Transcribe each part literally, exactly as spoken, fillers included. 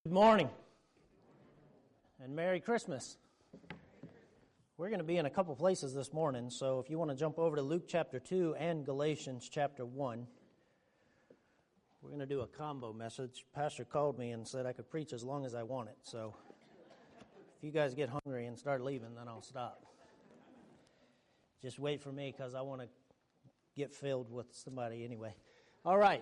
Good morning and Merry Christmas. We're going to be in a couple places this morning, so if you want to jump over to Luke chapter two and Galatians chapter one, we're going to do a combo message. Pastor called me and said I could preach as long as I wanted, so if you guys get hungry and start leaving, then I'll stop. Just wait for me because I want to get filled with somebody anyway. All right.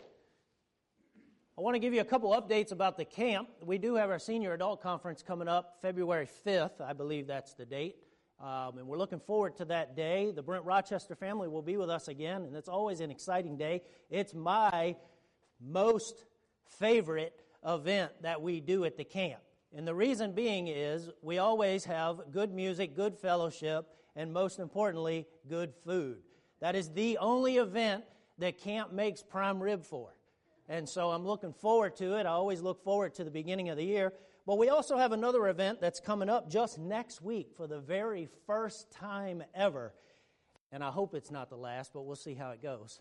I want to give you a couple updates about the camp. We do have our senior adult conference coming up February fifth. I believe that's the date. Um, and we're looking forward to that day. The Brent Rochester family will be with us again, and it's always an exciting day. It's my most favorite event that we do at the camp. And the reason being is we always have good music, good fellowship, and most importantly, good food. That is the only event that camp makes prime rib for. And so I'm looking forward to it. I always look forward to the beginning of the year. But we also have another event that's coming up just next week for the very first time ever. And I hope it's not the last, but we'll see how it goes.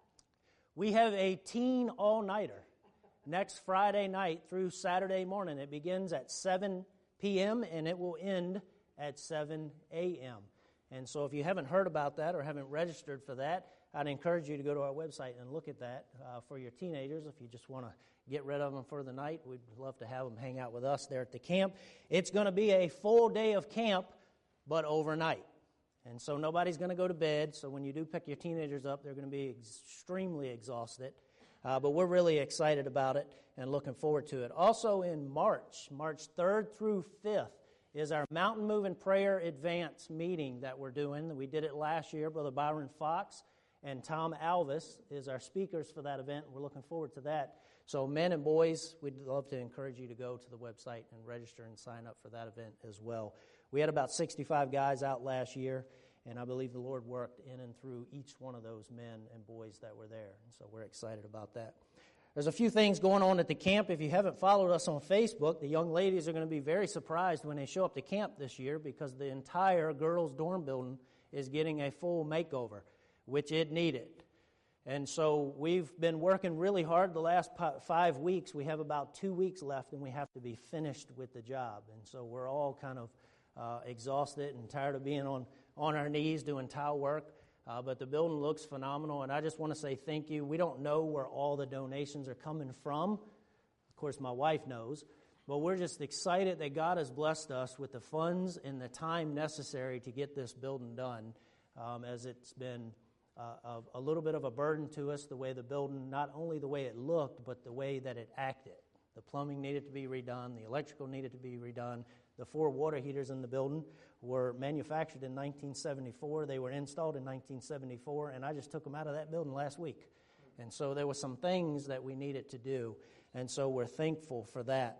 We have a teen all-nighter next Friday night through Saturday morning. It begins at seven p.m. and it will end at seven a.m. And so if you haven't heard about that or haven't registered for that, I'd encourage you to go to our website and look at that uh, for your teenagers. If you just want to get rid of them for the night, we'd love to have them hang out with us there at the camp. It's going to be a full day of camp, but overnight. And so nobody's going to go to bed. So when you do pick your teenagers up, they're going to be extremely exhausted. Uh, but we're really excited about it and looking forward to it. Also in March, March third through fifth, is our Mountain Moving Prayer Advance meeting that we're doing. We did it last year. Brother Byron Fox and Tom Alvis is our speakers for that event. We're looking forward to that. So men and boys, we'd love to encourage you to go to the website and register and sign up for that event as well. We had about sixty-five guys out last year, and I believe the Lord worked in and through each one of those men and boys that were there. And so we're excited about that. There's a few things going on at the camp. If you haven't followed us on Facebook, the young ladies are going to be very surprised when they show up to camp this year because the entire girls' dorm building is getting a full makeover, which it needed. And so we've been working really hard the last five weeks. We have about two weeks left, and we have to be finished with the job. And so we're all kind of uh, exhausted and tired of being on, on our knees doing tile work. Uh, but the building looks phenomenal, and I just want to say thank you. We don't know where all the donations are coming from. Of course, my wife knows. But we're just excited that God has blessed us with the funds and the time necessary to get this building done, um, as it's been uh, a, a little bit of a burden to us, the way the building, not only the way it looked, but the way that it acted. The plumbing needed to be redone. The electrical needed to be redone. The four water heaters in the building were manufactured in nineteen seventy-four. They were installed in nineteen seventy-four, and I just took them out of that building last week. And so there were some things that we needed to do, and so we're thankful for that.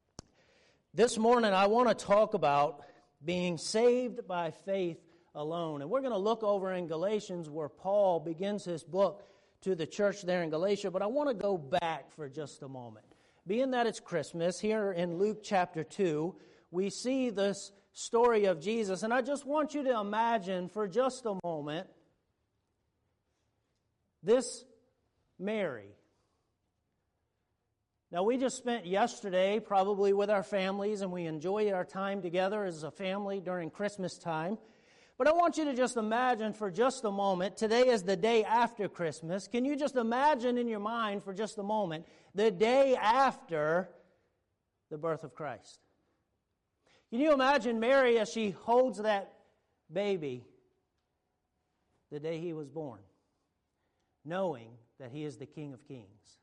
This morning I want to talk about being saved by faith alone. And we're going to look over in Galatians where Paul begins his book to the church there in Galatia, but I want to go back for just a moment. Being that it's Christmas, here in Luke chapter two, we see this story of Jesus, and I just want you to imagine for just a moment this Mary. Now, we just spent yesterday probably with our families, and we enjoyed our time together as a family during Christmas time. But I want you to just imagine for just a moment, today is the day after Christmas. Can you just imagine in your mind for just a moment the day after the birth of Christ? Can you imagine Mary as she holds that baby the day he was born, knowing that he is the King of Kings?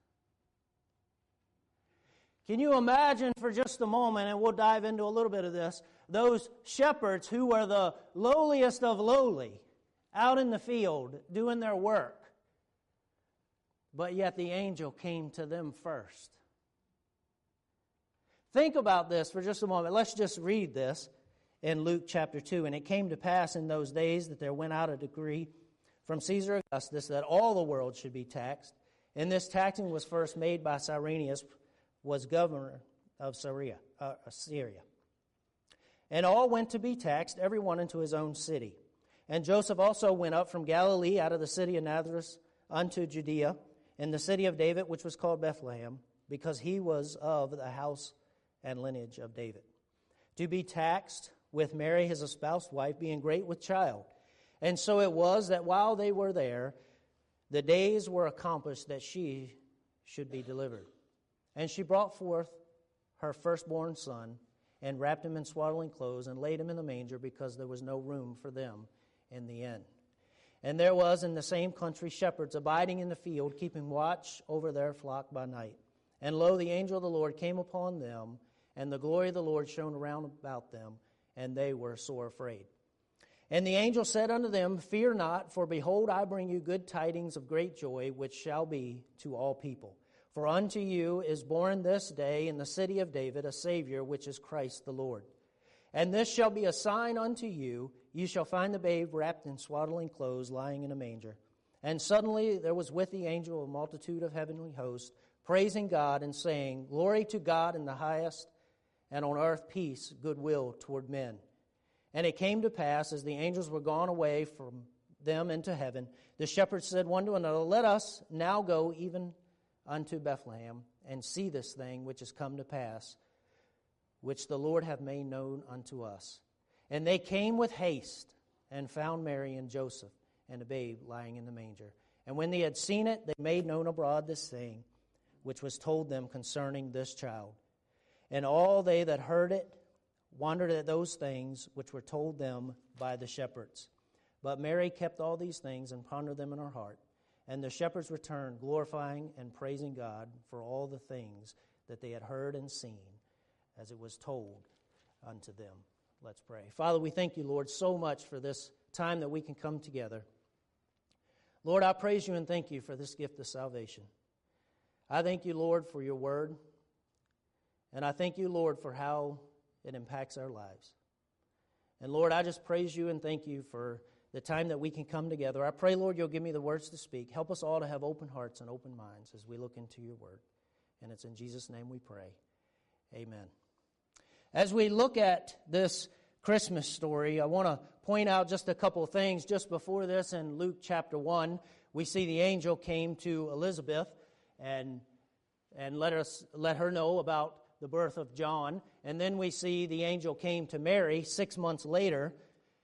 Can you imagine for just a moment, and we'll dive into a little bit of this, those shepherds who were the lowliest of lowly, out in the field doing their work, but yet the angel came to them first? Think about this for just a moment. Let's just read this in Luke chapter two. And it came to pass in those days that there went out a decree from Caesar Augustus that all the world should be taxed. And this taxing was first made by Cyrenius, was governor of Syria. Uh, Syria. And all went to be taxed, every one into his own city. And Joseph also went up from Galilee out of the city of Nazareth unto Judea, in the city of David, which was called Bethlehem, because he was of the house and lineage of David, to be taxed with Mary his espoused wife, being great with child. And so it was that while they were there, the days were accomplished that she should be delivered. And she brought forth her firstborn son, and wrapped him in swaddling clothes, and laid him in the manger, because there was no room for them in the inn. And there was in the same country shepherds abiding in the field, keeping watch over their flock by night. And lo, the angel of the Lord came upon them, and the glory of the Lord shone around about them, and they were sore afraid. And the angel said unto them, Fear not, for behold, I bring you good tidings of great joy, which shall be to all people. For unto you is born this day in the city of David a Savior, which is Christ the Lord. And this shall be a sign unto you, you shall find the babe wrapped in swaddling clothes, lying in a manger. And suddenly there was with the angel a multitude of heavenly hosts, praising God and saying, Glory to God in the highest, and on earth peace, goodwill toward men. And it came to pass, as the angels were gone away from them into heaven, the shepherds said one to another, Let us now go even unto Bethlehem, and see this thing which is come to pass, which the Lord hath made known unto us. And they came with haste, and found Mary and Joseph, and the babe lying in the manger. And when they had seen it, they made known abroad this thing, which was told them concerning this child. And all they that heard it wondered at those things which were told them by the shepherds. But Mary kept all these things, and pondered them in her heart. And the shepherds returned, glorifying and praising God for all the things that they had heard and seen, as it was told unto them. Let's pray. Father, we thank you, Lord, so much for this time that we can come together. Lord, I praise you and thank you for this gift of salvation. I thank you, Lord, for your word. And I thank you, Lord, for how it impacts our lives. And Lord, I just praise you and thank you for the time that we can come together. I pray, Lord, you'll give me the words to speak. Help us all to have open hearts and open minds as we look into your word. And it's in Jesus' name we pray. Amen. As we look at this Christmas story, I want to point out just a couple of things. Just before this, in Luke chapter one, we see the angel came to Elizabeth and, and let us let her know about the birth of John. And then we see the angel came to Mary six months later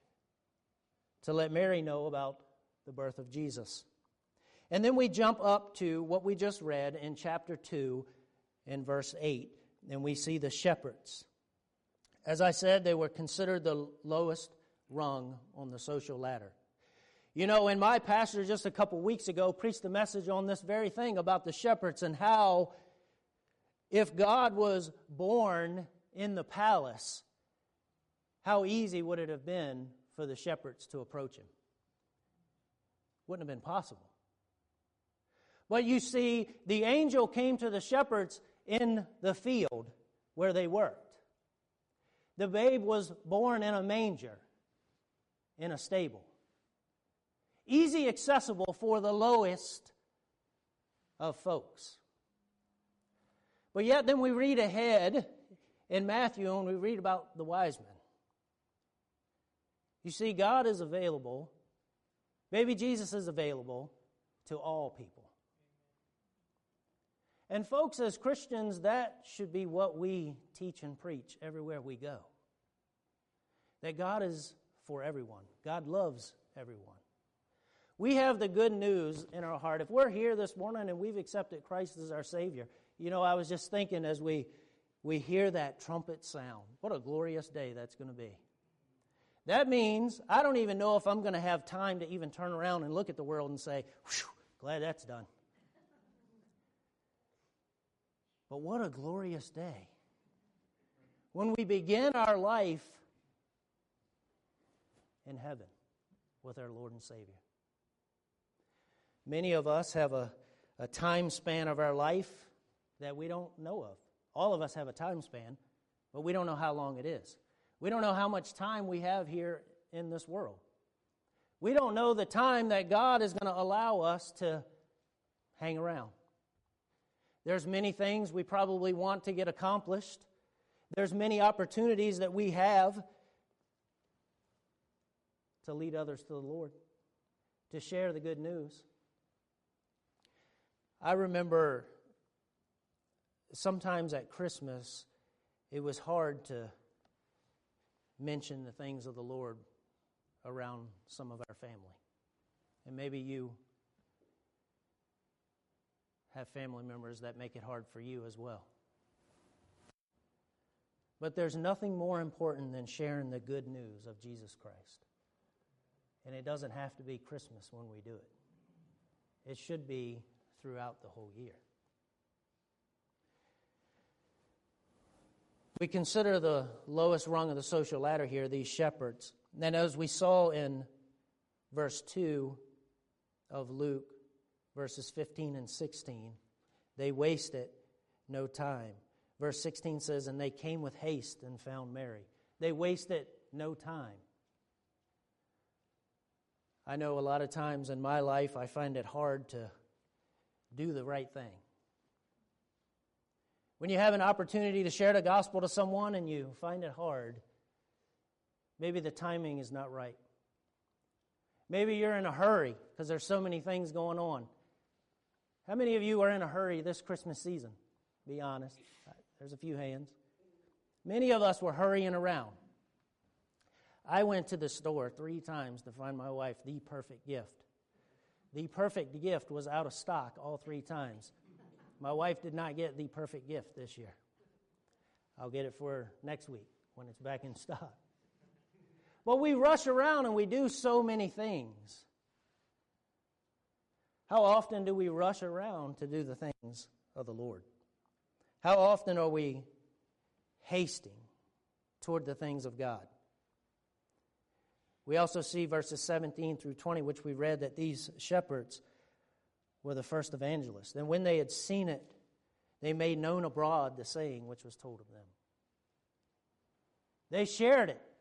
to let Mary know about the birth of Jesus. And then we jump up to what we just read in chapter two in verse eight, and we see the shepherds. As I said, they were considered the lowest rung on the social ladder. You know, and my pastor just a couple weeks ago preached a message on this very thing about the shepherds and how if God was born in the palace, how easy would it have been for the shepherds to approach him? Wouldn't have been possible. But you see, the angel came to the shepherds in the field where they worked. The babe was born in a manger, in a stable. Easy accessible for the lowest of folks. But yet then we read ahead in Matthew and we read about the wise men. You see, God is available, baby Jesus is available to all people. And folks, as Christians, that should be what we teach and preach everywhere we go. That God is for everyone. God loves everyone. We have the good news in our heart. If we're here this morning and we've accepted Christ as our Savior, you know, I was just thinking as we, we hear that trumpet sound, what a glorious day that's going to be. That means I don't even know if I'm going to have time to even turn around and look at the world and say, whew, glad that's done. But what a glorious day. When we begin our life in heaven with our Lord and Savior. Many of us have a, a time span of our life that we don't know of. All of us have a time span, but we don't know how long it is. We don't know how much time we have here in this world. We don't know the time that God is going to allow us to hang around. There's many things we probably want to get accomplished. There's many opportunities that we have to lead others to the Lord, to share the good news. I remember sometimes at Christmas, it was hard to mention the things of the Lord around some of our family. And maybe you have family members that make it hard for you as well. But there's nothing more important than sharing the good news of Jesus Christ. And it doesn't have to be Christmas when we do it. It should be throughout the whole year. We consider the lowest rung of the social ladder here, these shepherds. And as we saw in verse two of Luke, verses fifteen and sixteen, they wasted no time. Verse sixteen says, and they came with haste and found Mary. They wasted no time. I know a lot of times in my life I find it hard to do the right thing. When you have an opportunity to share the gospel to someone and you find it hard, maybe the timing is not right. Maybe you're in a hurry because there's so many things going on. How many of you are in a hurry this Christmas season? Be honest. There's a few hands. Many of us were hurrying around. I went to the store three times to find my wife the perfect gift. The perfect gift was out of stock all three times. My wife did not get the perfect gift this year. I'll get it for her next week when it's back in stock. But we rush around and we do so many things. How often do we rush around to do the things of the Lord? How often are we hasting toward the things of God? We also see verses seventeen through twenty, which we read, that these shepherds were the first evangelists. And when they had seen it, they made known abroad the saying which was told of them. They shared it.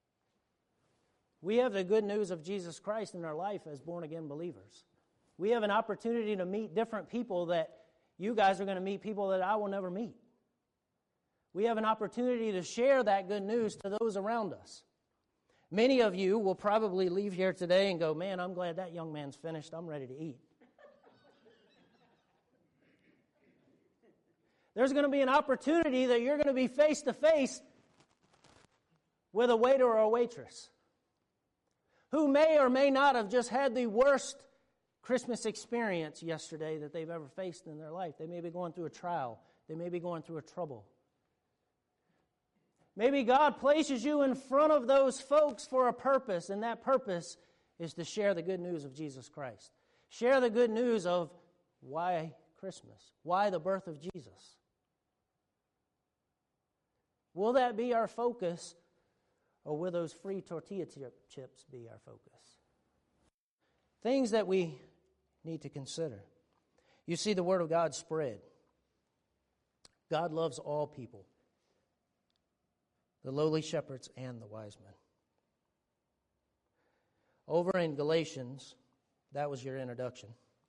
We have the good news of Jesus Christ in our life as born-again believers. We have an opportunity to meet different people that you guys are going to meet people that I will never meet. We have an opportunity to share that good news to those around us. Many of you will probably leave here today and go, man, I'm glad that young man's finished. I'm ready to eat. There's going to be an opportunity that you're going to be face-to-face with a waiter or a waitress who may or may not have just had the worst Christmas experience yesterday that they've ever faced in their life. They may be going through a trial. They may be going through a trouble. Maybe God places you in front of those folks for a purpose, and that purpose is to share the good news of Jesus Christ. Share the good news of why Christmas, why the birth of Jesus. Will that be our focus, or will those free tortilla chips be our focus? Things that we need to consider. You see the Word of God spread. God loves all people, the lowly shepherds and the wise men. Over in Galatians, that was your introduction.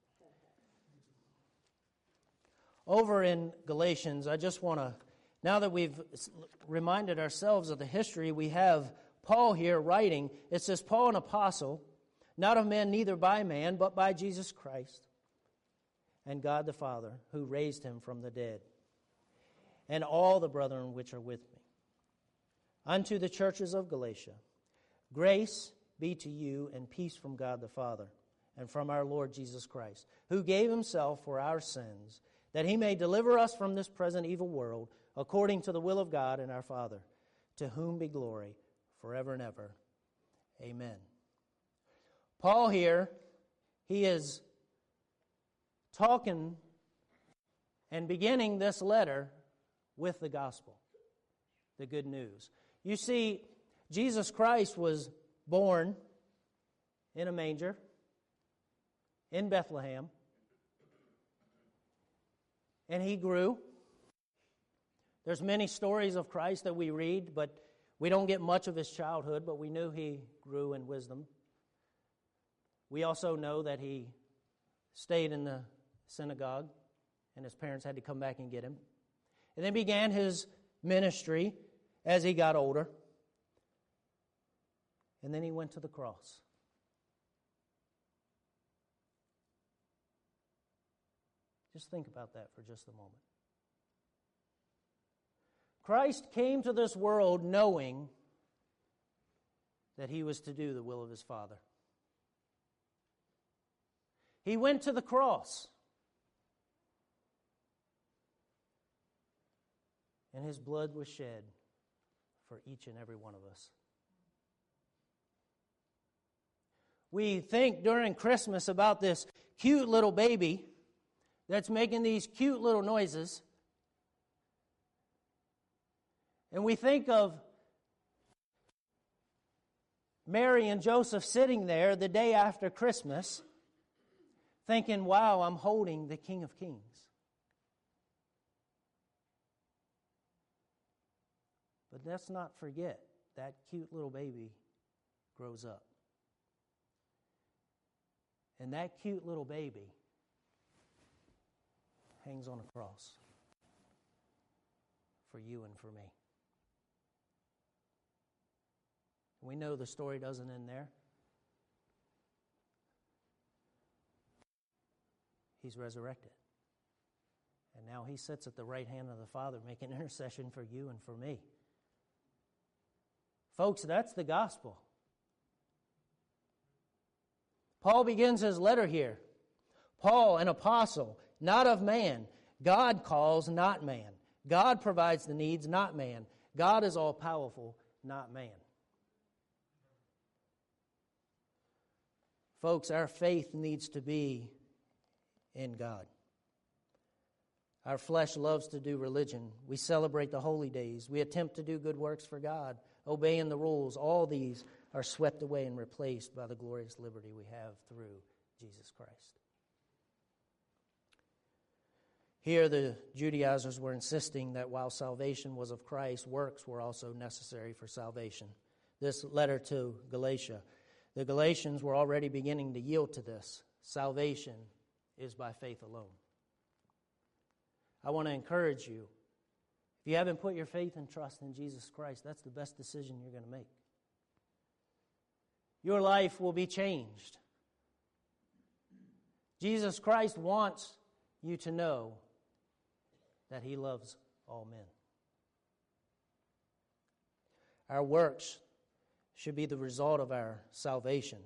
Over in Galatians, I just want to, now that we've reminded ourselves of the history, we have Paul here writing. It says, Paul, an apostle, not of men, neither by man, but by Jesus Christ, and God the Father, who raised him from the dead, and all the brethren which are with me. Unto the churches of Galatia, grace be to you and peace from God the Father and from our Lord Jesus Christ, who gave himself for our sins, that he may deliver us from this present evil world, according to the will of God and our Father, to whom be glory forever and ever. Amen. Paul here, he is talking and beginning this letter with the gospel, the good news. You see, Jesus Christ was born in a manger in Bethlehem, and he grew. There's many stories of Christ that we read, but we don't get much of his childhood, but we knew he grew in wisdom. We also know that he stayed in the synagogue, and his parents had to come back and get him. And then began his ministry as he got older. And then he went to the cross. Just think about that for just a moment. Christ came to this world knowing that he was to do the will of his Father. He went to the cross, and his blood was shed for each and every one of us. We think during Christmas about this cute little baby that's making these cute little noises. And we think of Mary and Joseph sitting there the day after Christmas thinking, wow, I'm holding the King of Kings. But let's not forget that cute little baby grows up. And that cute little baby hangs on a cross for you and for me. We know the story doesn't end there. He's resurrected. And now he sits at the right hand of the Father making intercession for you and for me. Folks, that's the gospel. Paul begins his letter here. Paul, an apostle, not of man. God calls, not man. God provides the needs, not man. God is all-powerful, not man. Folks, our faith needs to be in God. Our flesh loves to do religion. We celebrate the holy days. We attempt to do good works for God, obeying the rules. All these are swept away and replaced by the glorious liberty we have through Jesus Christ. Here the Judaizers were insisting that while salvation was of Christ, works were also necessary for salvation. This letter to Galatia, the Galatians were already beginning to yield to this. Salvation is by faith alone. I want to encourage you, if you haven't put your faith and trust in Jesus Christ, that's the best decision you're going to make. Your life will be changed. Jesus Christ wants you to know that he loves all men. Our works should be the result of our salvation.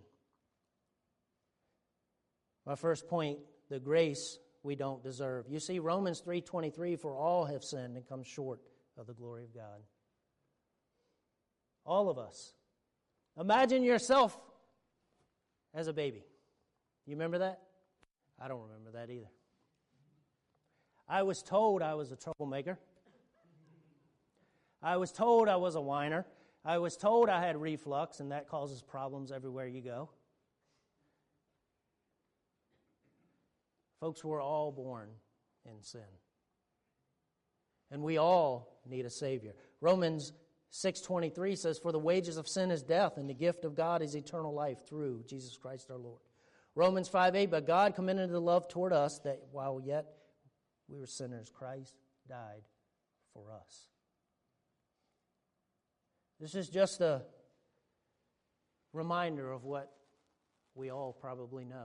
My first point, the grace we don't deserve. You see, Romans three twenty-three, for all have sinned and come short of the glory of God. All of us. Imagine yourself as a baby. You remember that? I don't remember that either. I was told I was a troublemaker. I was told I was a whiner. I was told I had reflux, and that causes problems everywhere you go. Folks, we're all born in sin. And we all need a Savior. Romans six twenty-three says, for the wages of sin is death, and the gift of God is eternal life through Jesus Christ our Lord. Romans five eight, but God commended the love toward us that while yet we were sinners, Christ died for us. This is just a reminder of what we all probably know.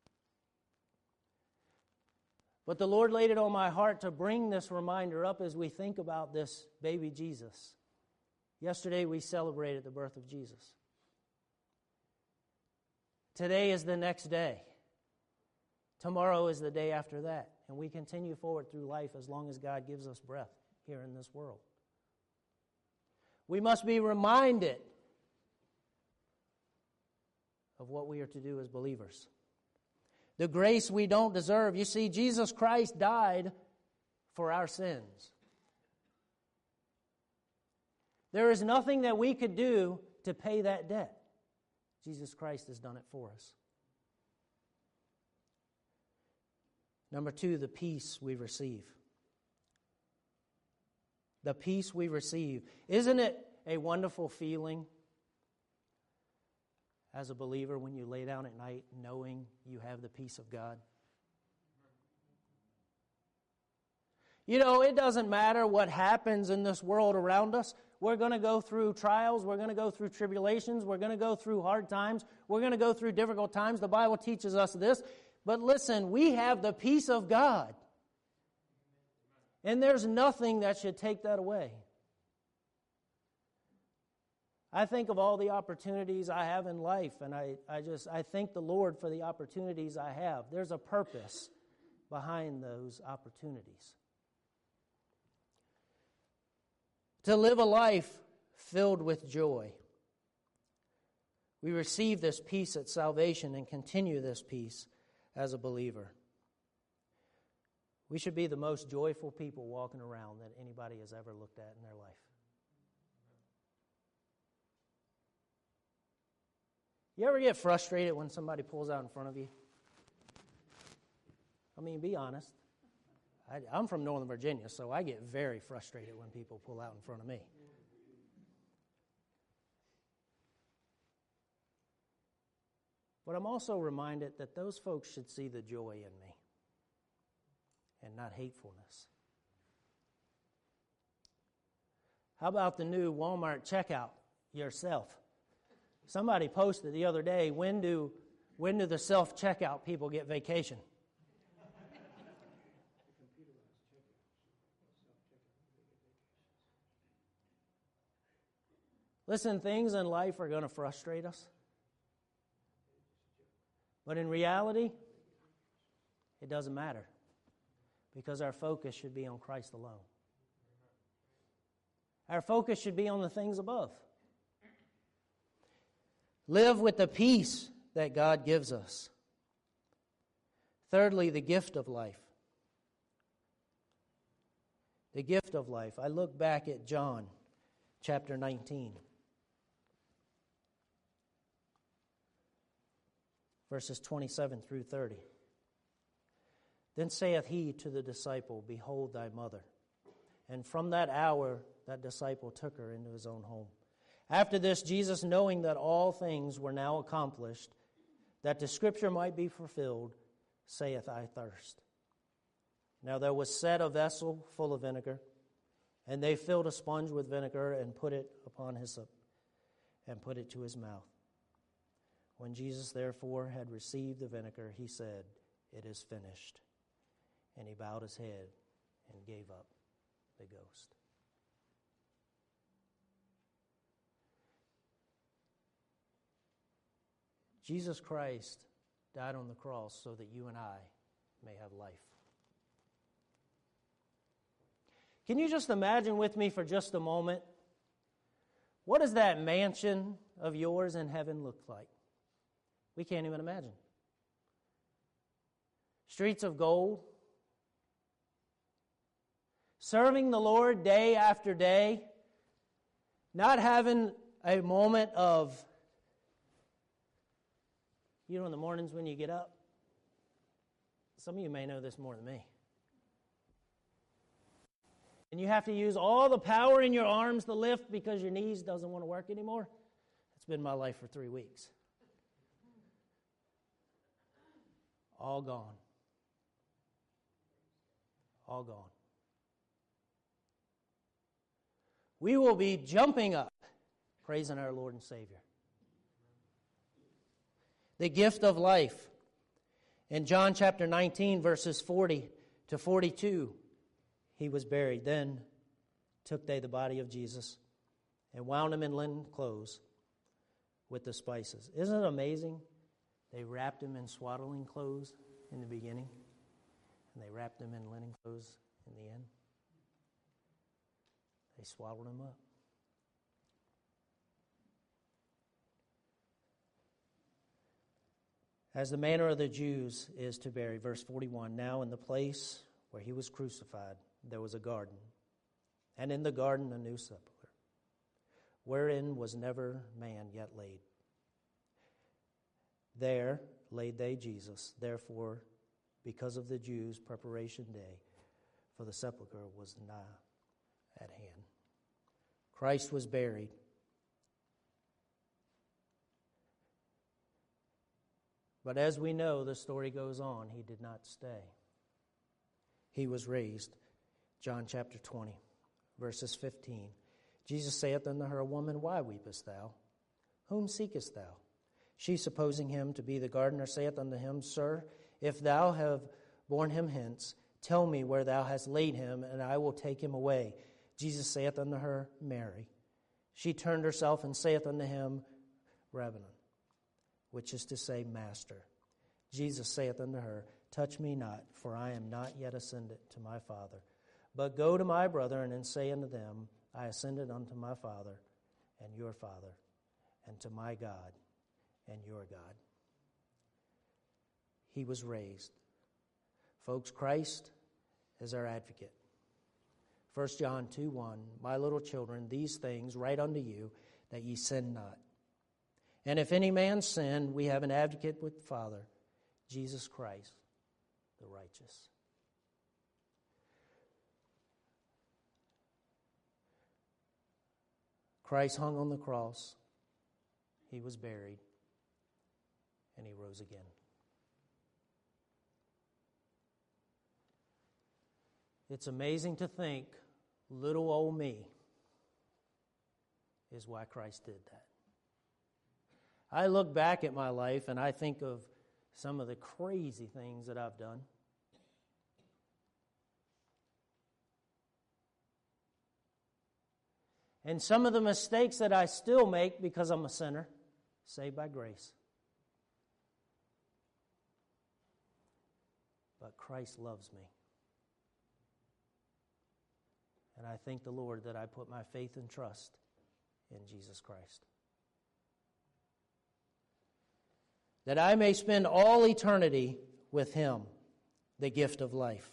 But the Lord laid it on my heart to bring this reminder up as we think about this baby Jesus. Yesterday we celebrated the birth of Jesus. Today is the next day. Tomorrow is the day after that. And we continue forward through life as long as God gives us breath here in this world. We must be reminded of what we are to do as believers. The grace we don't deserve. You see, Jesus Christ died for our sins. There is nothing that we could do to pay that debt. Jesus Christ has done it for us. Number two, the peace we receive. The peace we receive. Isn't it a wonderful feeling as a believer when you lay down at night knowing you have the peace of God? You know, it doesn't matter what happens in this world around us. We're going to go through trials. We're going to go through tribulations. We're going to go through hard times. We're going to go through difficult times. The Bible teaches us this. But listen, we have the peace of God. And there's nothing that should take that away. I think of all the opportunities I have in life, and I, I just I thank the Lord for the opportunities I have. There's a purpose behind those opportunities. To live a life filled with joy. We receive this peace at salvation and continue this peace as a believer. We should be the most joyful people walking around that anybody has ever looked at in their life. You ever get frustrated when somebody pulls out in front of you? I mean, be honest. I, I'm from Northern Virginia, so I get very frustrated when people pull out in front of me. But I'm also reminded that those folks should see the joy in me and not hatefulness. How about the new Walmart checkout yourself? Somebody posted the other day, when do when do the self-checkout people get vacation? Listen, things in life are going to frustrate us. But in reality, it doesn't matter, because our focus should be on Christ alone. Our focus should be on the things above. Live with the peace that God gives us. Thirdly, the gift of life. The gift of life. I look back at John chapter nineteen. Verses twenty-seven through thirty. Then saith he to the disciple, Behold thy mother. And from that hour that disciple took her into his own home. After this, Jesus, knowing that all things were now accomplished, that the scripture might be fulfilled, saith, I thirst. Now there was set a vessel full of vinegar, and they filled a sponge with vinegar and put it upon hyssop, and put it to his mouth. When Jesus therefore had received the vinegar, he said, It is finished. And he bowed his head and gave up the ghost. Jesus Christ died on the cross so that you and I may have life. Can you just imagine with me for just a moment, what does that mansion of yours in heaven look like? We can't even imagine. Streets of gold. Serving the Lord day after day. Not having a moment of, you know, in the mornings when you get up. Some of you may know this more than me. And you have to use all the power in your arms to lift because your knees doesn't want to work anymore. That's been my life for three weeks. All gone. All gone. We will be jumping up, praising our Lord and Savior. The gift of life. In John chapter nineteen, verses forty to forty-two, he was buried. Then took they the body of Jesus and wound him in linen clothes with the spices. Isn't it amazing? They wrapped him in swaddling clothes in the beginning, and they wrapped him in linen clothes in the end. They swaddled him up. As the manner of the Jews is to bury, verse forty-one, now in the place where he was crucified, there was a garden, and in the garden a new sepulchre, wherein was never man yet laid. There laid they Jesus. Therefore, because of the Jews' preparation day for the sepulchre was nigh at hand. Christ was buried. But as we know, the story goes on. He did not stay. He was raised. John chapter twenty, verses fifteen. Jesus saith unto her, Woman, why weepest thou? Whom seekest thou? She, supposing him to be the gardener, saith unto him, Sir, if thou have borne him hence, tell me where thou hast laid him, and I will take him away. Jesus saith unto her, Mary. She turned herself and saith unto him, Rabboni, which is to say, Master. Jesus saith unto her, Touch me not, for I am not yet ascended to my Father. But go to my brethren and say unto them, I ascended unto my Father and your Father, and to my God and your God. He was raised. Folks, Christ is our advocate. First John two one, My little children, these things write unto you, that ye sin not. And if any man sin, we have an advocate with the Father, Jesus Christ, the righteous. Christ hung on the cross, he was buried, and he rose again. It's amazing to think little old me is why Christ did that. I look back at my life and I think of some of the crazy things that I've done. And some of the mistakes that I still make because I'm a sinner, saved by grace. But Christ loves me. And I thank the Lord that I put my faith and trust in Jesus Christ. That I may spend all eternity with Him, the gift of life.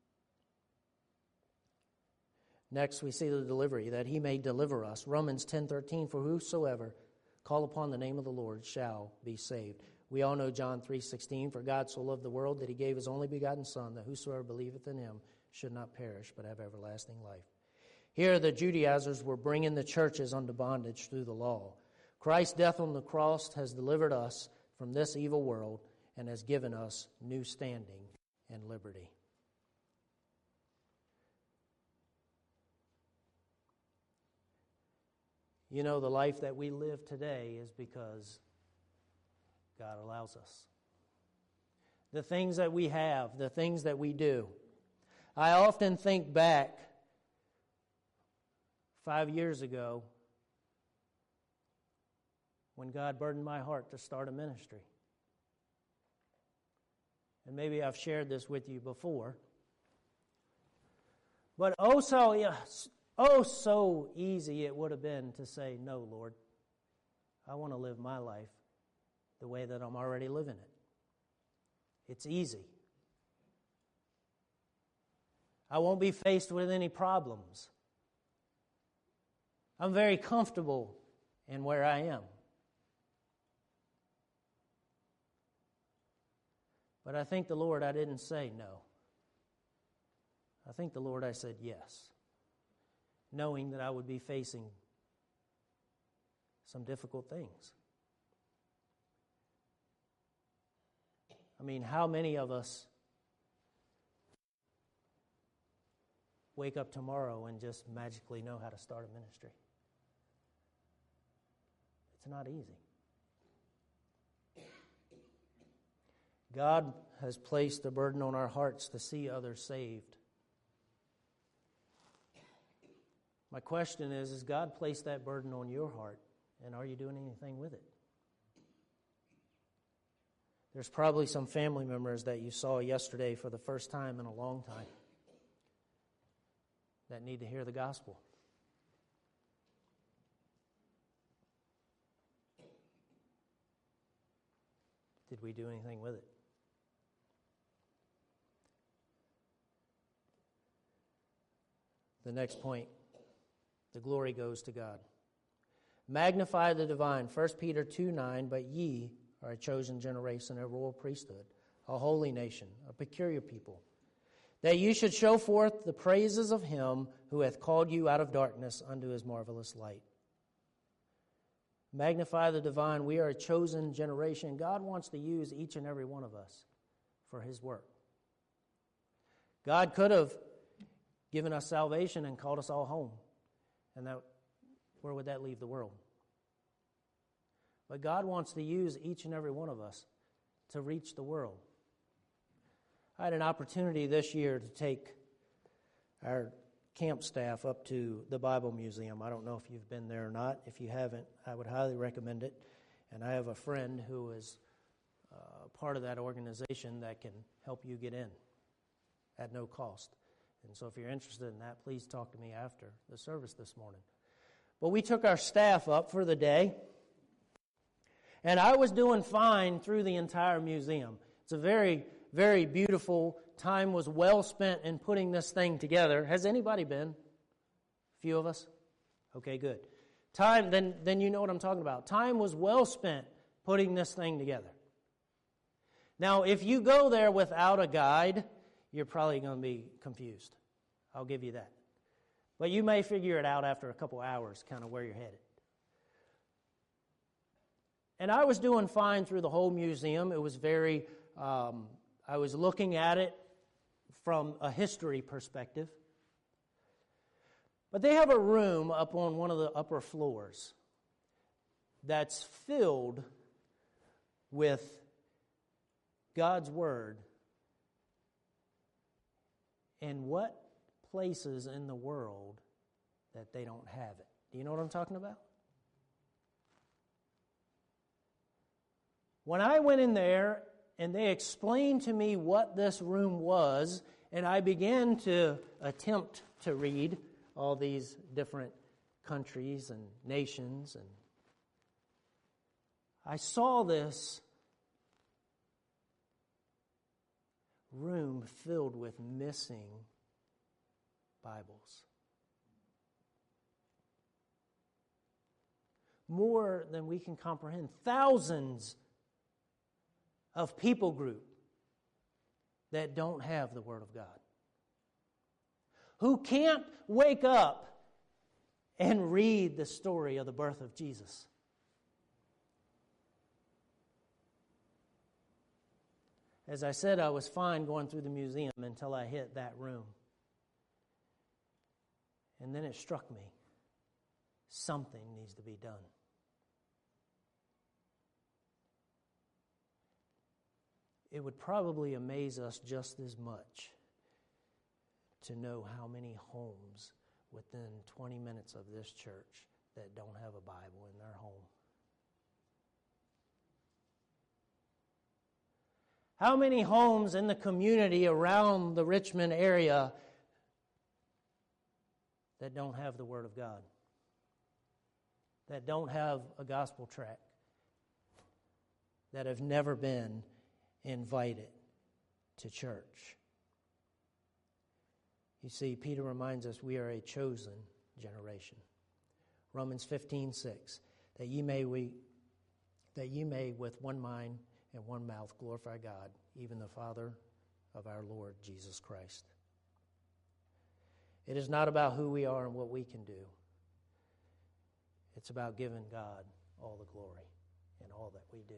Next, we see the delivery, that He may deliver us. Romans ten thirteen, for whosoever call upon the name of the Lord shall be saved. We all know John three sixteen, for God so loved the world that He gave His only begotten Son, that whosoever believeth in Him should not perish, but have everlasting life. Here the Judaizers were bringing the churches under bondage through the law. Christ's death on the cross has delivered us from this evil world and has given us new standing and liberty. You know, the life that we live today is because God allows us. The things that we have, the things that we do. I often think back five years ago when God burdened my heart to start a ministry. And maybe I've shared this with you before. But oh so, yes, oh so easy it would have been to say, no, Lord, I want to live my life the way that I'm already living it. It's easy. I won't be faced with any problems. I'm very comfortable in where I am. But I thank the Lord I didn't say no. I thank the Lord I said yes, knowing that I would be facing some difficult things. I mean, how many of us wake up tomorrow and just magically know how to start a ministry? It's not easy. God has placed a burden on our hearts to see others saved. My question is, has God placed that burden on your heart, and are you doing anything with it? There's probably some family members that you saw yesterday for the first time in a long time that need to hear the gospel. Did we do anything with it? The next point, the glory goes to God. Magnify the divine, First Peter two nine, but ye are a chosen generation, a royal priesthood, a holy nation, a peculiar people, that you should show forth the praises of him who hath called you out of darkness unto his marvelous light. Magnify the divine. We are a chosen generation. God wants to use each and every one of us for his work. God could have given us salvation and called us all home. And that, where would that leave the world? But God wants to use each and every one of us to reach the world. I had an opportunity this year to take our camp staff up to the Bible Museum. I don't know if you've been there or not. If you haven't, I would highly recommend it. And I have a friend who is uh, part of that organization that can help you get in at no cost. And so if you're interested in that, please talk to me after the service this morning. But we took our staff up for the day, and I was doing fine through the entire museum. It's a very, very beautiful time, was well spent in putting this thing together. Has anybody been? A few of us? Okay, good. Time, then, then you know what I'm talking about. Time was well spent putting this thing together. Now, if you go there without a guide, you're probably going to be confused. I'll give you that. But you may figure it out after a couple hours, kind of where you're headed. And I was doing fine through the whole museum. It was very, um, I was looking at it from a history perspective. But they have a room up on one of the upper floors that's filled with God's Word. And what places in the world that they don't have it? Do you know what I'm talking about? When I went in there and they explained to me what this room was, and I began to attempt to read all these different countries and nations, and I saw this room filled with missing Bibles. More than we can comprehend. Thousands of people group that don't have the Word of God. Who can't wake up and read the story of the birth of Jesus. As I said, I was fine going through the museum until I hit that room. And then it struck me, something needs to be done. It would probably amaze us just as much to know how many homes within twenty minutes of this church that don't have a Bible in their home. How many homes in the community around the Richmond area that don't have the Word of God, that don't have a gospel tract, that have never been invited to church? You see, Peter reminds us we are a chosen generation. Romans fifteen six, that ye may we that ye may with one mind and one mouth glorify God, even the Father of our Lord Jesus Christ. It is not about who we are and what we can do. It's about giving God all the glory in all that we do.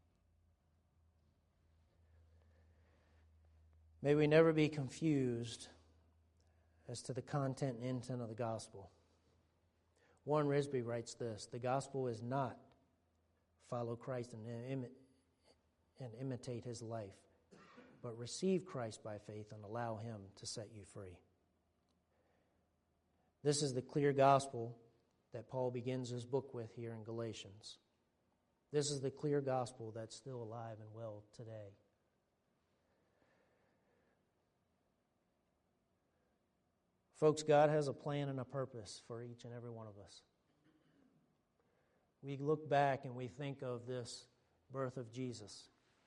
May we never be confused as to the content and intent of the gospel. Warren Risby writes this: the gospel is not follow Christ and, imi- and imitate his life, but receive Christ by faith and allow him to set you free. This is the clear gospel that Paul begins his book with here in Galatians. This is the clear gospel that's still alive and well today. Folks, God has a plan and a purpose for each and every one of us. We look back and we think of this birth of Jesus.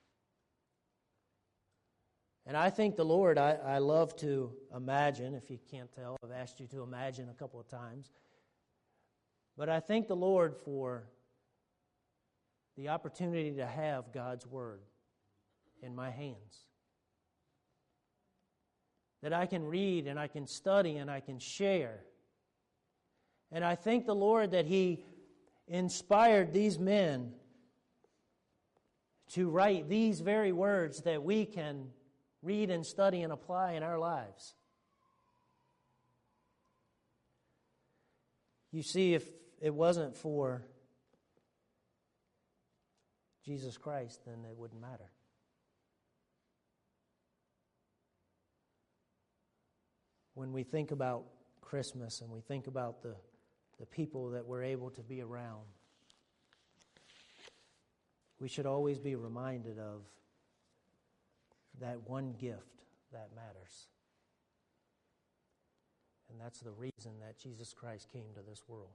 And I think the Lord, I, I love to imagine, if you can't tell, I've asked you to imagine a couple of times. But I thank the Lord for the opportunity to have God's Word in my hands. That I can read and I can study and I can share. And I thank the Lord that He inspired these men to write these very words that we can read and study and apply in our lives. You see, if it wasn't for Jesus Christ, then it wouldn't matter. When we think about Christmas and we think about the, the people that we're able to be around, we should always be reminded of that one gift that matters. And that's the reason that Jesus Christ came to this world.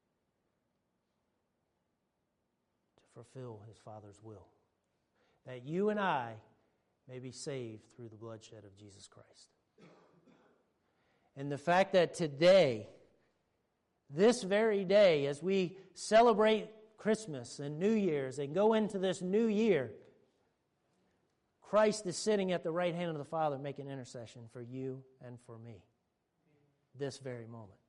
To fulfill His Father's will. That you and I may be saved through the bloodshed of Jesus Christ. And the fact that today, this very day, as we celebrate Christmas and New Year's and go into this new year, Christ is sitting at the right hand of the Father making intercession for you and for me. This very moment.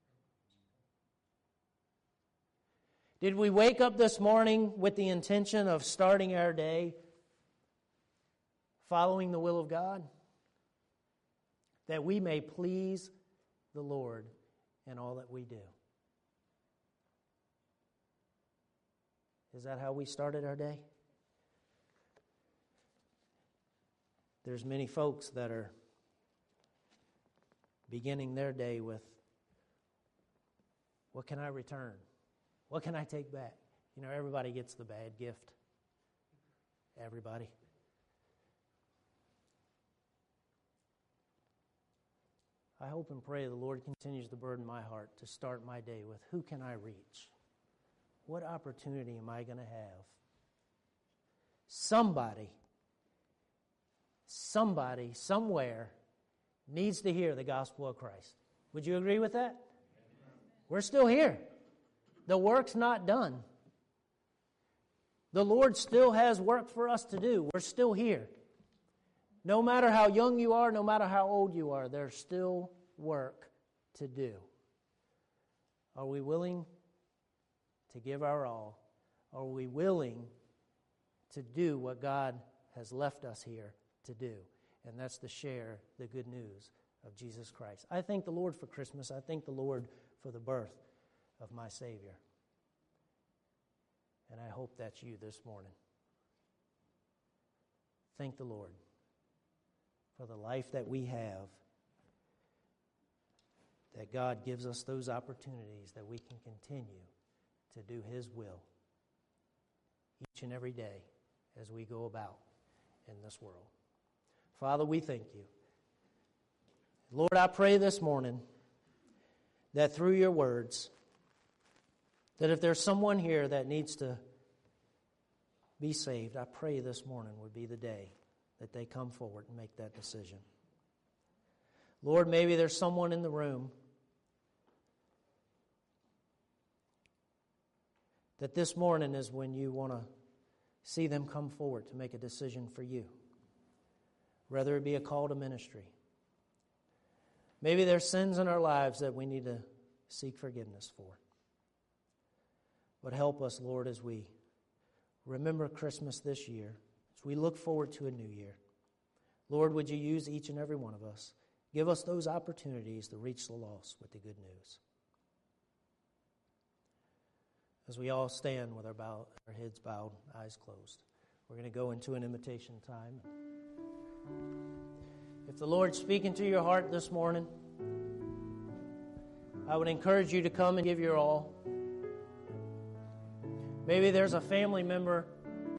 Did we wake up this morning with the intention of starting our day following the will of God? That we may please the Lord in all that we do. Is that how we started our day? There's many folks that are beginning their day with, what can I return? What can I take back? You know, everybody gets the bad gift. Everybody. I hope and pray the Lord continues to burden my heart to start my day with, who can I reach? What opportunity am I going to have? Somebody, somebody, somewhere needs to hear the gospel of Christ. Would you agree with that? We're still here. The work's not done. The Lord still has work for us to do. We're still here. No matter how young you are, no matter how old you are, there's still work to do. Are we willing to give our all? Are we willing to do what God has left us here to do? And that's to share the good news of Jesus Christ. I thank the Lord for Christmas. I thank the Lord for the birth of my Savior. And I hope that's you this morning. Thank the Lord for the life that we have, that God gives us those opportunities that we can continue to do His will each and every day as we go about in this world. Father, we thank you. Lord, I pray this morning that through your words, that if there's someone here that needs to be saved, I pray this morning would be the day that they come forward and make that decision. Lord, maybe there's someone in the room that this morning is when you want to see them come forward to make a decision for you, whether it be a call to ministry. Maybe there's sins in our lives that we need to seek forgiveness for. But help us, Lord, as we remember Christmas this year, as we look forward to a new year. Lord, would you use each and every one of us? Give us those opportunities to reach the lost with the good news. As we all stand with our, bow, our heads bowed, eyes closed, we're going to go into an invitation time. If the Lord's speaking to your heart this morning, I would encourage you to come and give your all. Maybe there's a family member